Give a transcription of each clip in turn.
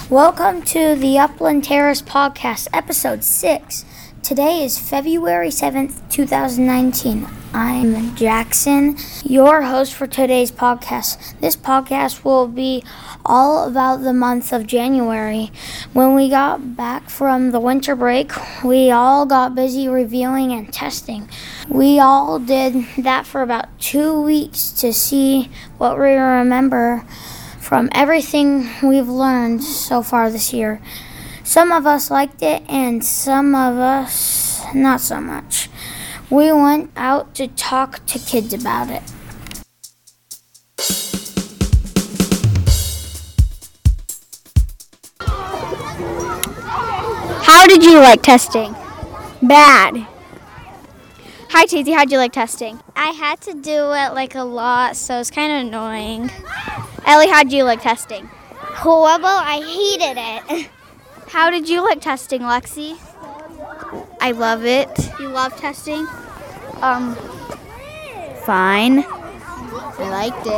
Welcome to the Upland Terrace Podcast, Episode 6. Today is February 7th, 2019. I'm Jackson, your host for today's podcast. This podcast will be all about the month of January. When we got back from the winter break, we all got busy reviewing and testing. We all did that for about 2 weeks to see what we remember from everything we've learned so far this year. Some of us liked it and some of us not so much. We went out to talk to kids about it. How did you like testing? Bad. Hi, Tazy. How'd you like testing? I had to do it a lot, so it's kind of annoying. Ellie, how'd you like testing? Horrible. I hated it. How did you like testing, Lexi? I love it. You love testing? Fine. I liked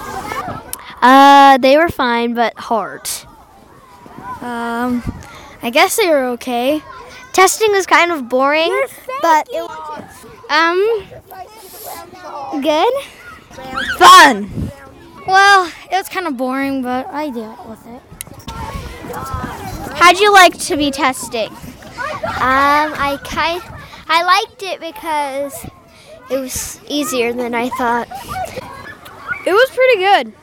it. They were fine, but hard. I guess they were okay. Testing was kind of boring, but it good. Fun. Well, it was kind of boring, but I dealt with it. How'd you like to be testing? I liked it because it was easier than I thought. It was pretty good.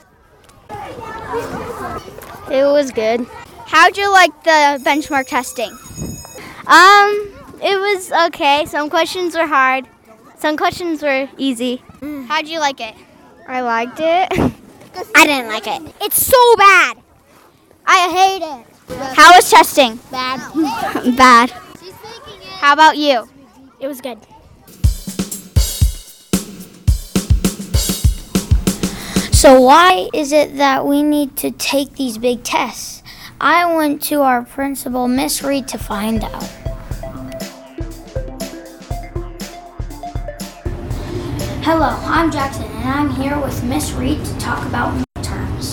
It was good. How'd you like the benchmark testing? It was okay. Some questions were hard. Some questions were easy. How'd you like it? I liked it. I didn't like it. It's so bad. I hate it. How was testing? Bad. Bad. How about you? It was good. So why is it that we need to take these big tests? I went to our principal, Miss Reed, to find out. Hello, I'm Jackson, and I'm here with Miss Reed to talk about midterms.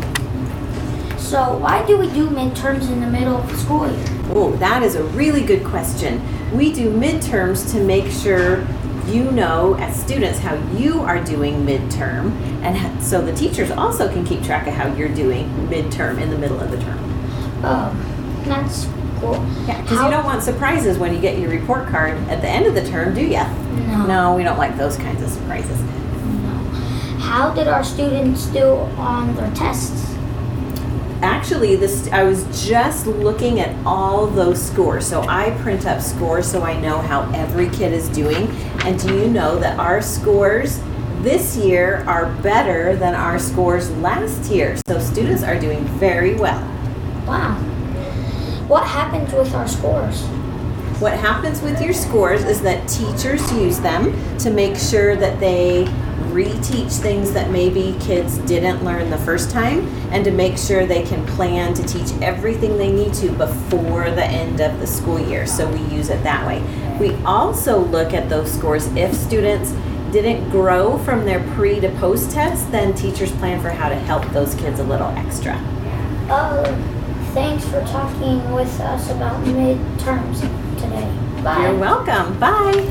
So why do we do midterms in the middle of the school year? Oh, that is a really good question. We do midterms to make sure you know, as students, how you are doing midterm, and so the teachers also can keep track of how you're doing midterm in the middle of the term. That's cool. Yeah, because you don't want surprises when you get your report card at the end of the term, do ya? No, we don't like those kinds of surprises. No. How did our students do on their tests? Actually, I was just looking at all those scores. So I print up scores so I know how every kid is doing. And do you know that our scores this year are better than our scores last year? So students are doing very well. Wow. What happens with our scores? What happens with your scores is that teachers use them to make sure that they reteach things that maybe kids didn't learn the first time, and to make sure they can plan to teach everything they need to before the end of the school year. So we use it that way. We also look at those scores. If students didn't grow from their pre to post test, then teachers plan for how to help those kids a little extra. Thanks for talking with us about midterms today. Bye. You're welcome. Bye.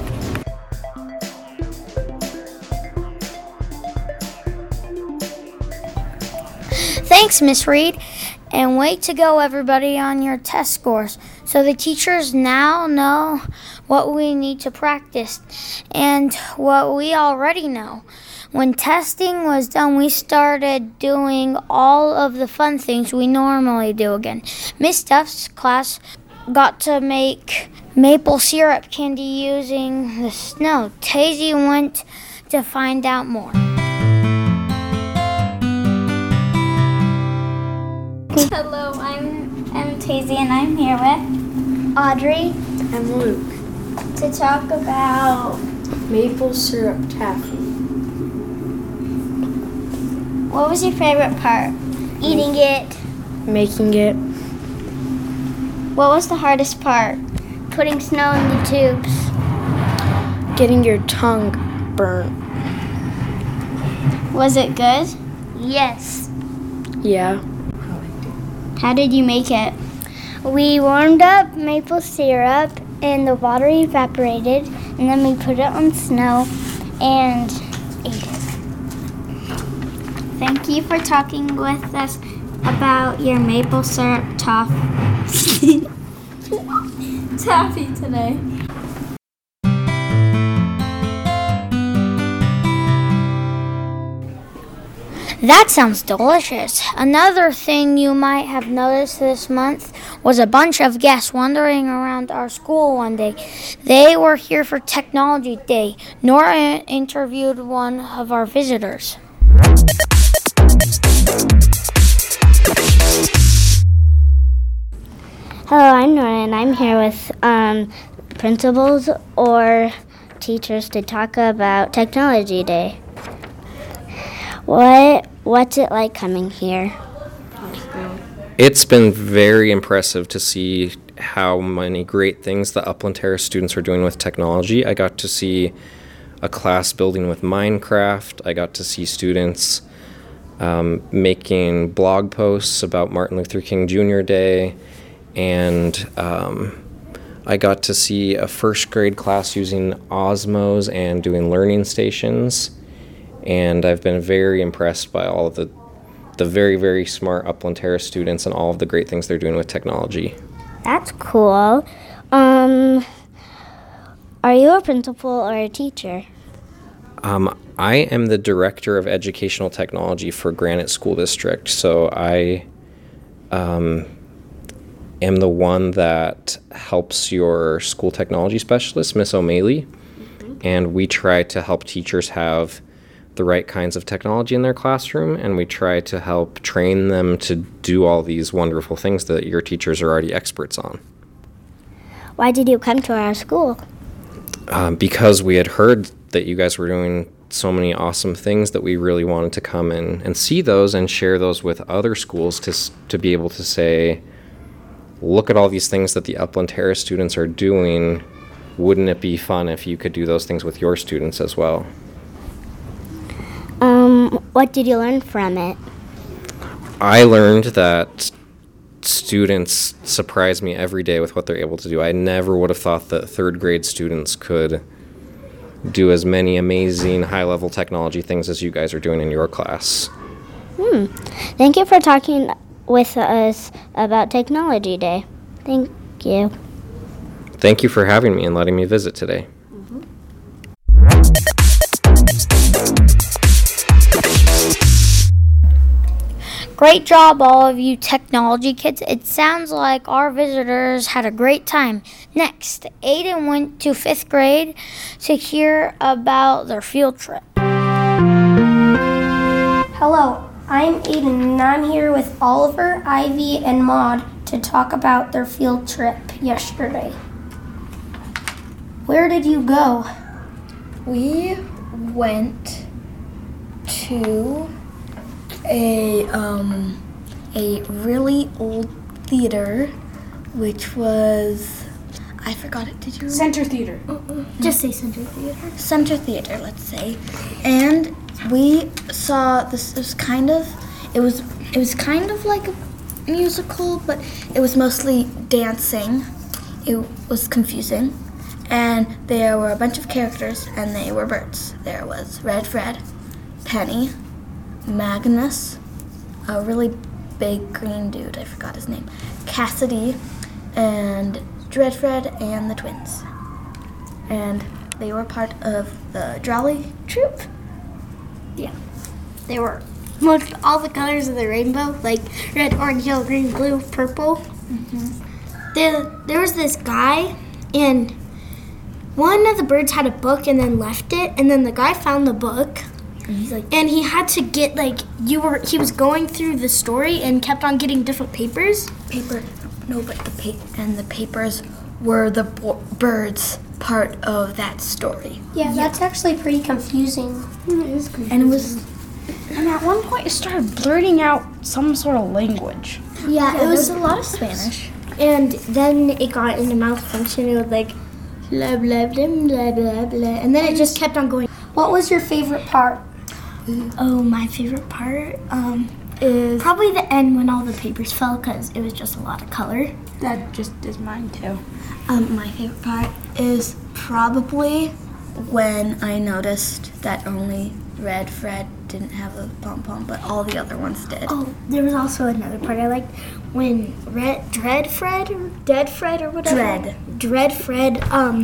Thanks, Miss Reed. And way to go, everybody, on your test scores. So the teachers now know what we need to practice and what we already know. When testing was done, we started doing all of the fun things we normally do again. Miss Duff's class got to make maple syrup candy using the snow. Tazy went to find out more. Hello, I'm Tazy, and I'm here with Audrey and Luke to talk about maple syrup taffy. what was your favorite part? Eating it. Making it. What was the hardest part? Putting snow in the tubes. Getting your tongue burnt. Was it good? Yes. Yeah. How did you make it? We warmed up maple syrup and the water evaporated, and then we put it on snow and ate it. Thank you for talking with us about your maple syrup taffy today. That sounds delicious. Another thing you might have noticed this month was a bunch of guests wandering around our school one day. They were here for Technology Day. Nora interviewed one of our visitors. Hello, I'm Nora, and I'm here with principals or teachers to talk about Technology Day. What's it like coming here? It's been very impressive to see how many great things the Upland Terrace students are doing with technology. I got to see a class building with Minecraft. I got to see students making blog posts about Martin Luther King Jr. Day. And I got to see a first grade class using Osmos and doing learning stations. And I've been very impressed by all of the very, very smart Upland Terrace students and all of the great things they're doing with technology. That's cool. Are you a principal or a teacher? I am the director of educational technology for Granite School District, so I am the one that helps your school technology specialist, Miss O'Malley, and we try to help teachers have the right kinds of technology in their classroom, and we try to help train them to do all these wonderful things that your teachers are already experts on. Why did you come to our school? Because we had heard that you guys were doing so many awesome things that we really wanted to come in and see those and share those with other schools to be able to say, look at all these things that the Upland Terrace students are doing. Wouldn't it be fun if you could do those things with your students as well? What did you learn from it? I learned that students surprise me every day with what they're able to do. I never would have thought that third grade students could do as many amazing high-level technology things as you guys are doing in your class. Thank you for talking with us about Technology Day. Thank you. Thank you for having me and letting me visit today. Great job, all of you technology kids. It sounds like our visitors had a great time. Next, Aiden went to 5th grade to hear about their field trip. Hello, I'm Aiden, and I'm here with Oliver, Ivy, and Maud to talk about their field trip yesterday. Where did you go? We went to a really old theater, which was, I forgot it. Did you? Center Theater. Just say Center Theater. Center Theater, let's say. And we saw this. It was kind of like a musical, but it was mostly dancing. It was confusing, and there were a bunch of characters, and they were birds. There was Red Fred, Penny, Magnus, a really big green dude, I forgot his name, Cassidy, and Dreadfred, and the twins. And they were part of the Jolly Troop. Yeah. They were all the colors of the rainbow, like red, orange, yellow, green, blue, purple. There was this guy, and one of the birds had a book and then left it, and then the guy found the book. And he had to get, he was going through the story and kept on getting different papers. The papers were the birds part of that story. Yeah, that's actually pretty confusing. It is confusing. And at one point it started blurting out some sort of language. Yeah, It was a lot of Spanish. And then it got into malfunction. It was like, blah, blah, blah, blah, blah, blah. And then it just kept on going. What was your favorite part? Oh, my favorite part? is Probably the end when all the papers fell because it was just a lot of color. that just is mine too. My favorite part is probably when I noticed that only Red Fred didn't have a pom-pom, but all the other ones did. Oh, there was also another part I liked when Dead Fred or whatever. Dread Fred,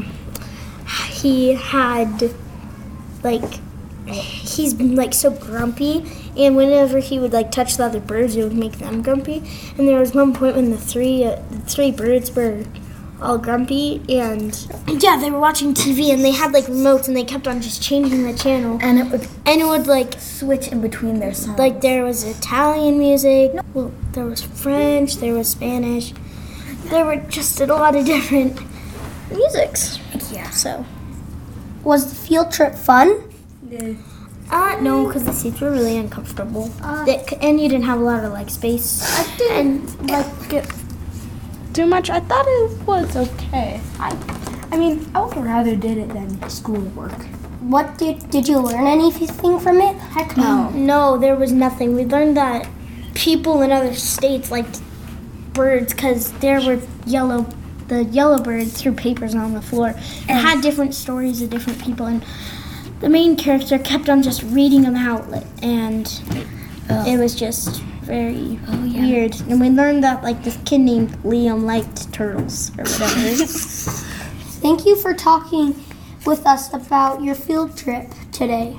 he had, like, he's like so grumpy, and whenever he would like touch the other birds, it would make them grumpy. And there was one point when the three birds were all grumpy, and yeah, they were watching TV, and they had like remotes, and they kept on just changing the channel, And it would like switch in between their songs. like there was Italian music, well, there was French, there was Spanish, there were just a lot of different musics. Yeah. So Was the field trip fun? no, because the seats were really uncomfortable, and you didn't have a lot of like space. I didn't like it too much. I thought it was okay. I mean, I would rather did it than schoolwork. What did you learn anything from it? Heck no. No, there was nothing. We learned that people in other states liked birds because there were the yellow birds threw papers on the floor and had different stories of different people, and the main character kept on just reading them out, and it was just very weird. And we learned that like this kid named Liam liked turtles or whatever. Thank you for talking with us about your field trip today.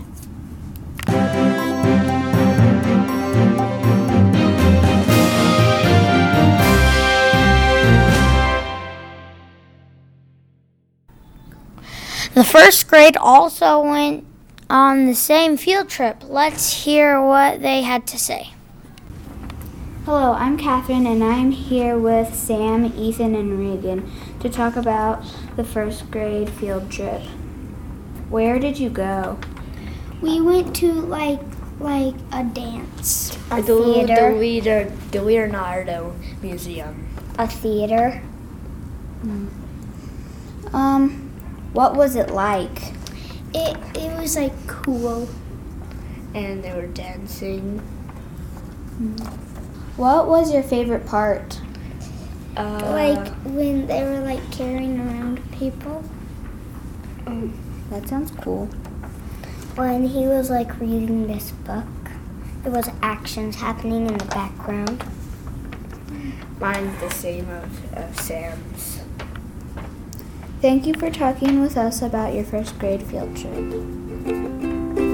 The first grade also went on the same field trip. Let's hear what they had to say. Hello, I'm Catherine, and I'm here with Sam, Ethan, and Regan to talk about the first grade field trip. Where did you go? We went to like a dance. The Leonardo Museum. A theater. What was it like? It was like cool. And they were dancing. What was your favorite part? Like when they were like carrying around people. That sounds cool. When he was like reading this book. There was actions happening in the background. Mine's the same of Sam's. Thank you for talking with us about your first grade field trip.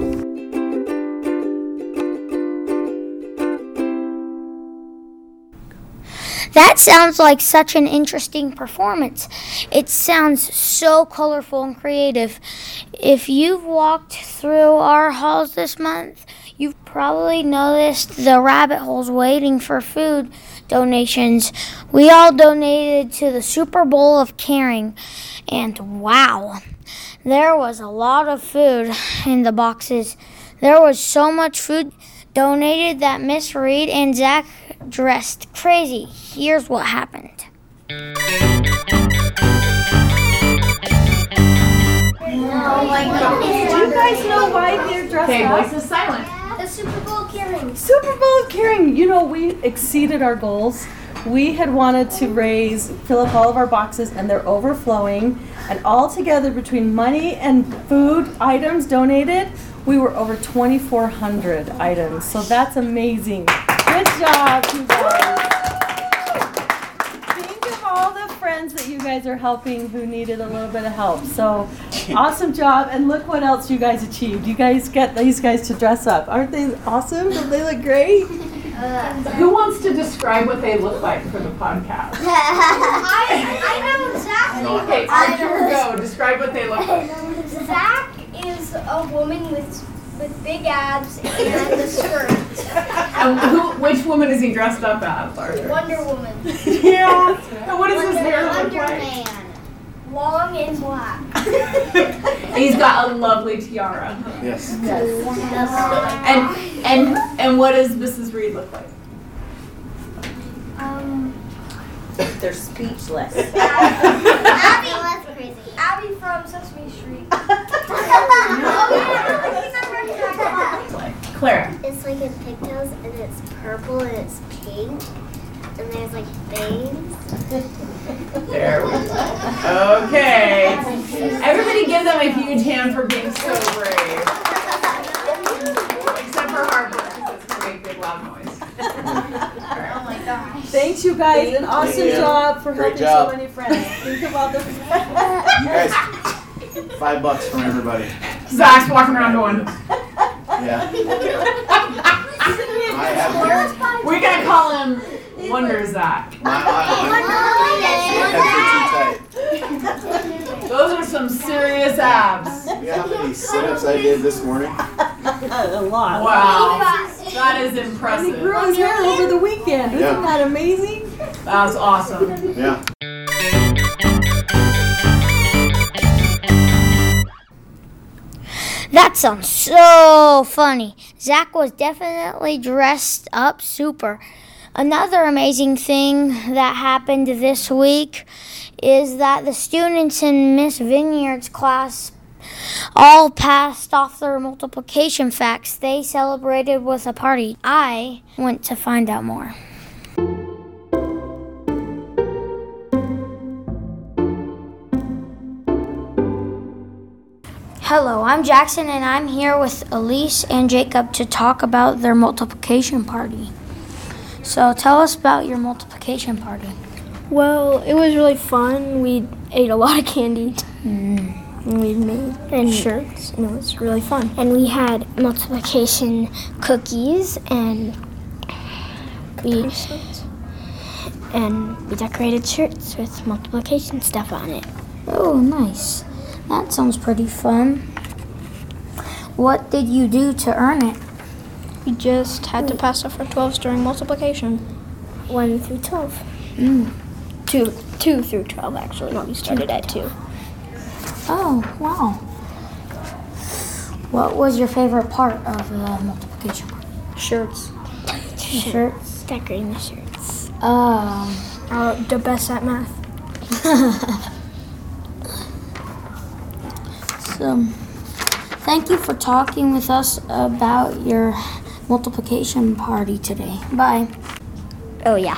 That sounds like such an interesting performance. It sounds so colorful and creative. If you've walked through our halls this month, you've probably noticed the rabbit holes waiting for food donations. We all donated to the Super Bowl of Caring, and wow, there was a lot of food in the boxes. There was so much food donated that Miss Reed and Zach dressed crazy. Here's what happened. Oh my God. Do you guys know why they're dressed up? Voice is silent. The Super Bowl of Caring. Super Bowl of Caring. You know, we exceeded our goals. We had wanted to fill up all of our boxes, and they're overflowing. And all together, between money and food items donated, we were over 2,400 items. So that's amazing. Good job, you guys. Think of all the friends that you guys are helping who needed a little bit of help. So awesome job. And look what else you guys achieved. You guys get these guys to dress up. Aren't they awesome? Don't they look great? Who wants to describe what they look like for the podcast? I know exactly. Okay, Archer, go. Describe what they look like. Zach is a woman with big abs and a skirt. Which woman is he dressed up as, Archer? Wonder Woman. Yeah. And what does his hair look Wonder like? Man. Long and black. And he's got a lovely tiara. Yes. And what does Mrs. Reed look like? They're speechless. Abby from Sesame Street. Clara. It's like in pigtails, and it's purple, and it's pink, and there's like bangs. There we go. Okay. Everybody give them a huge hand for being so brave. Except for Harper, because it's going to make big loud noise. Oh my gosh. Thanks, you guys. An awesome job for helping so many friends. Think about the You guys, $5 from everybody. Zach's walking around going. Yeah. We're going to call him Wonder Zach. Those are some serious abs. You know how many sit-ups I did this morning? A lot. Wow. That is impressive. And he grew his hair over the weekend. Isn't that amazing? That's awesome. Yeah. That sounds so funny. Zach was definitely dressed up super. Another amazing thing that happened this week is that the students in Miss Vineyard's class all passed off their multiplication facts. They celebrated with a party. I went to find out more. Hello, I'm Jackson, and I'm here with Elise and Jacob to talk about their multiplication party. So tell us about your multiplication party. Well, it was really fun. We ate a lot of candy. And we made shirts, and it was really fun. And we had multiplication cookies, and we decorated shirts with multiplication stuff on it. Oh, nice. That sounds pretty fun. What did you do to earn it? We just had to pass off our 12s during multiplication. 1 through 12. 2 through 12, actually. We started at 2. Oh, wow. What was your favorite part of the multiplication party? Shirts. Shirts? Decorating the shirts. The best at math. So, thank you for talking with us about your multiplication party today. Bye. Oh, yeah.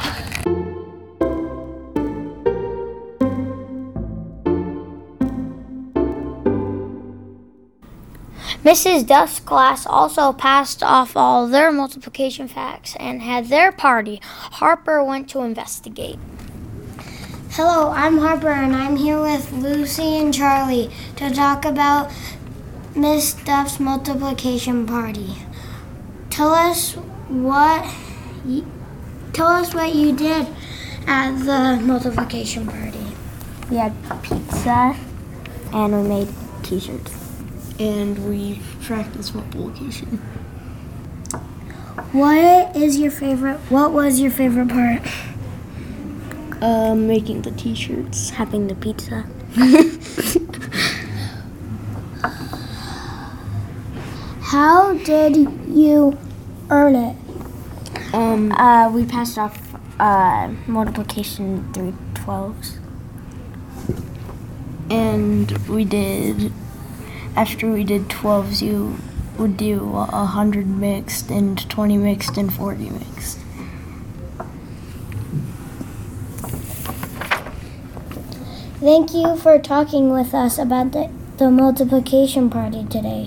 Mrs. Duff's class also passed off all their multiplication facts and had their party. Harper went to investigate. Hello, I'm Harper, and I'm here with Lucy and Charlie to talk about Miss Duff's multiplication party. Tell us what you did at the multiplication party. We had pizza, and we made t-shirts. And we practiced multiplication. What was your favorite part? Making the t-shirts, having the pizza. How did you earn it? We passed off multiplication through 12s. And after we did 12s, you would do 100 mixed and 20 mixed and 40 mixed. Thank you for talking with us about the multiplication party today.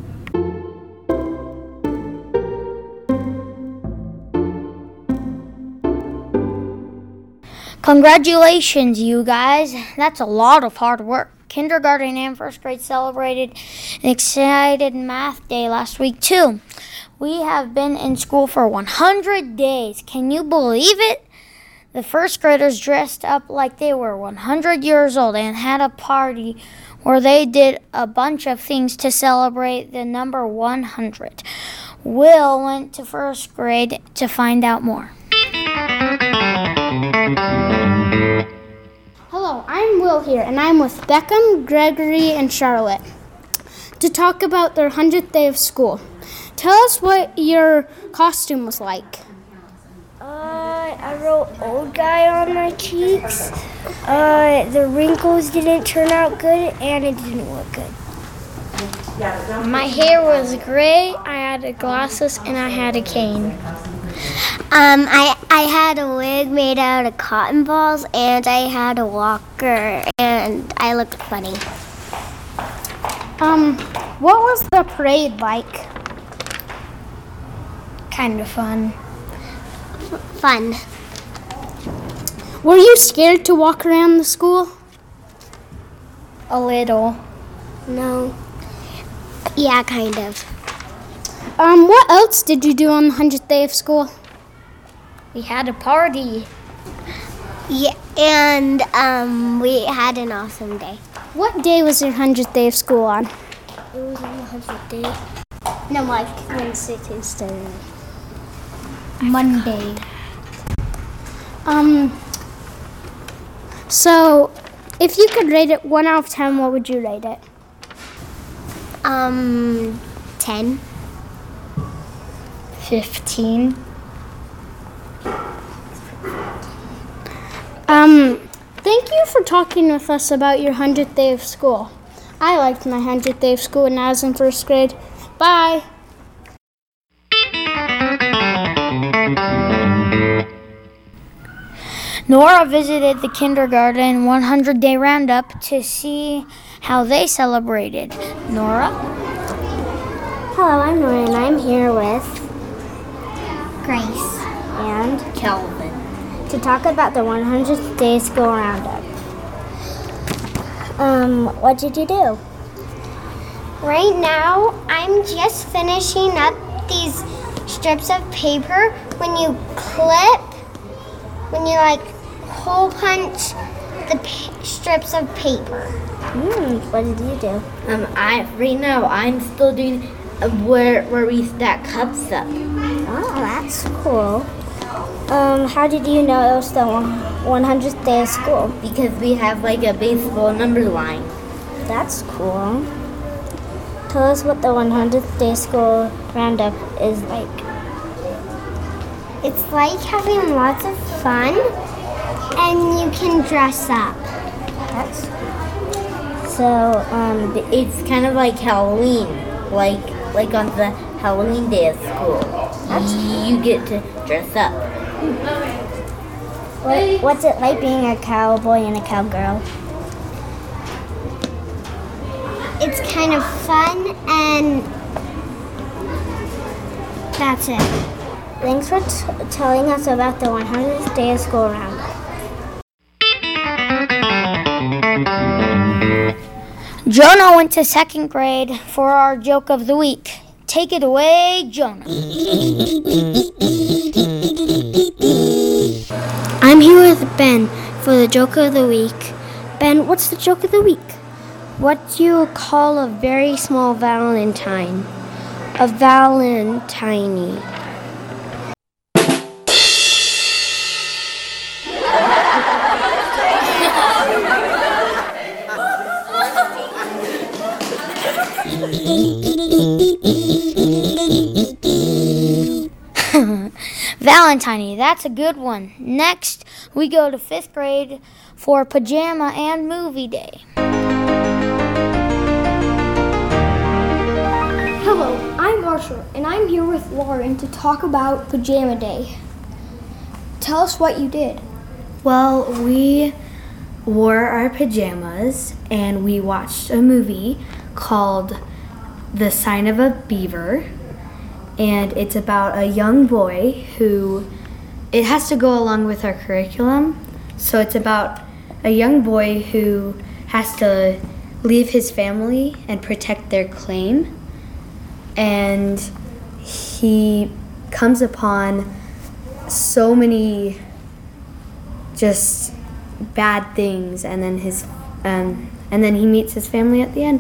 Congratulations, you guys. That's a lot of hard work. Kindergarten and first grade celebrated an excited math day last week, too. We have been in school for 100 days. Can you believe it? The first graders dressed up like they were 100 years old and had a party where they did a bunch of things to celebrate the number 100. Will went to first grade to find out more. Hello, I'm Will here, and I'm with Beckham, Gregory, and Charlotte to talk about their 100th day of school. Tell us what your costume was like. I wrote old guy on my cheeks. The wrinkles didn't turn out good, and it didn't look good. My hair was gray, I had glasses, and I had a cane. I had a wig made out of cotton balls, and I had a walker, and I looked funny. What was the parade like? Kind of fun. Fun. Were you scared to walk around the school? A little. No. Yeah, kind of. What else did you do on the 100th day of school? We had a party. Yeah, and we had an awesome day. What day was your 100th day of school on? It was on the 100th day. No, like Wednesday, Tuesday. Monday. So, if you could rate it 1 out of 10, what would you rate it? 10. 15. Thank you for talking with us about your 100th day of school. I liked my 100th day of school when I was in 1st grade. Bye. Nora visited the kindergarten 100-day roundup to see how they celebrated. Nora? Hello, I'm Nora, and I'm here with Grace And Kelvin. to talk about the 100th day school roundup. What did you do? Right now, I'm just finishing up these strips of paper. When you hole punch the strips of paper. What did you do? Right now I'm still doing where we stack cups up. Oh, that's cool. How did you know it was the 100th day of school? Because we have like a baseball number line. That's cool. Tell us what the 100th day school roundup is like. It's like having lots of fun, and you can dress up. That's So it's kind of like Halloween, like on the Halloween day of school. You get to dress up. What's it like being a cowboy and a cowgirl? It's kind of fun, and that's it. Thanks for telling us about the 100th day of school roundup. Jonah went to 2nd grade for our joke of the week. Take it away, Jonah. I'm here with Ben for the joke of the week. Ben, what's the joke of the week? What do you call a very small valentine? A valentine. Valentine, that's a good one. Next, we go to 5th grade for pajama and movie day. Hello, I'm Marshall, and I'm here with Lauren to talk about Pajama Day. Tell us what you did. Well, we wore our pajamas and we watched a movie called The Sign of a Beaver. And it's about a young boy who, it has to go along with our curriculum. So it's about a young boy who has to leave his family and protect their claim. And he comes upon so many just bad things, and then he meets his family at the end.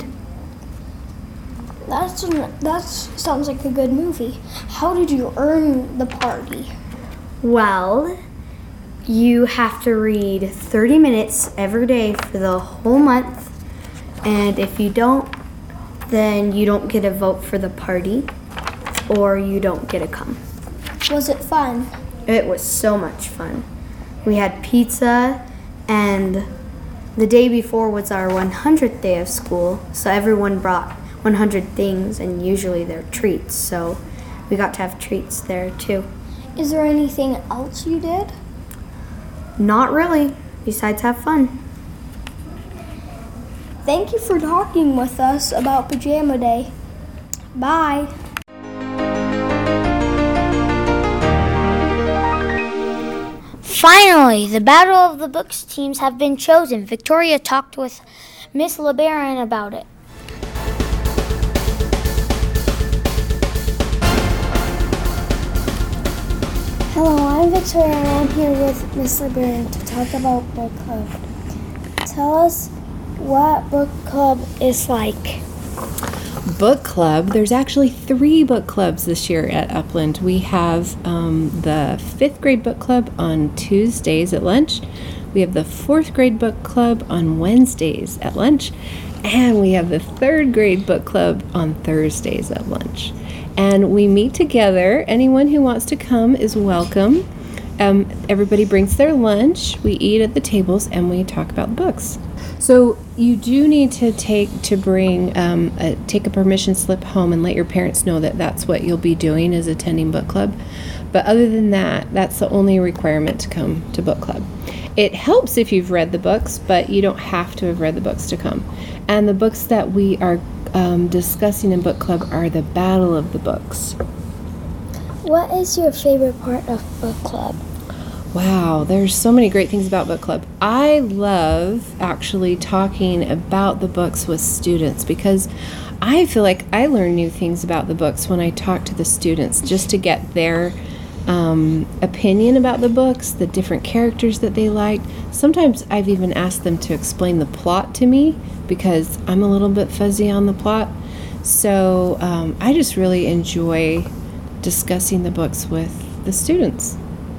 That sounds like a good movie. How did you earn the party? Well, you have to read 30 minutes every day for the whole month, and if you don't, then you don't get a vote for the party, or you don't get to come. Was it fun? It was so much fun. We had pizza, and the day before was our 100th day of school, so everyone brought 100 things, and usually they're treats, so we got to have treats there too. Is there anything else you did? Not really, besides have fun. Thank you for talking with us about Pajama Day. Bye. Finally, the Battle of the Books teams have been chosen. Victoria talked with Miss LeBaron about it. Hello, I'm Victoria and I'm here with Miss LeBaron to talk about book club. Tell us what book club is like. Book club, there's actually 3 book clubs this year at Upland. We have the 5th grade book club on Tuesdays at lunch. We have the 4th grade book club on Wednesdays at lunch. And we have the 3rd grade book club on Thursdays at lunch. And we meet together. Anyone who wants to come is welcome. Everybody brings their lunch. We eat at the tables and we talk about the books. So you do need to take a permission slip home and let your parents know that that's what you'll be doing, is attending book club. But other than that, that's the only requirement to come to book club. It helps if you've read the books, but you don't have to have read the books to come. And the books that we are discussing in book club are the Battle of the Books. What is your favorite part of book club? Wow, there's so many great things about book club. I love actually talking about the books with students because I feel like I learn new things about the books when I talk to the students, just to get their opinion about the books, the different characters that they liked. Sometimes I've even asked them to explain the plot to me because I'm a little bit fuzzy on the plot. So I just really enjoy discussing the books with the students.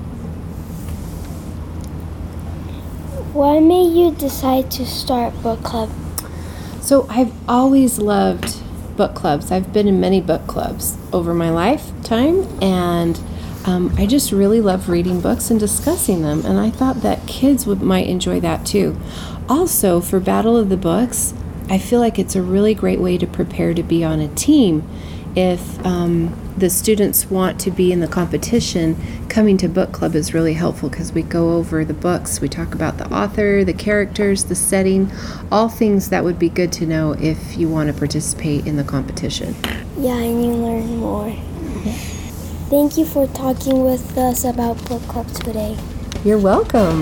Why made you decide to start book club? So I've always loved book clubs. I've been in many book clubs over my lifetime, and I just really love reading books and discussing them, and I thought that kids might enjoy that too. Also, for Battle of the Books, I feel like it's a really great way to prepare to be on a team. If the students want to be in the competition, coming to book club is really helpful because we go over the books, we talk about the author, the characters, the setting, all things that would be good to know if you want to participate in the competition. Yeah, and you learn more. Thank you for talking with us about book club today. You're welcome.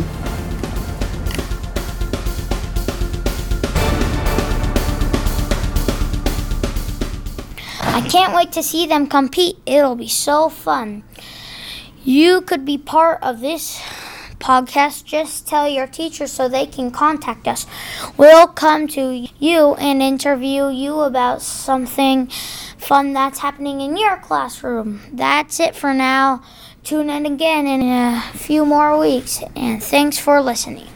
I can't wait to see them compete. It'll be so fun. You could be part of this podcast. Just tell your teacher so they can contact us. We'll come to you and interview you about something fun that's happening in your classroom. That's it for now. Tune in again in a few more weeks, and thanks for listening.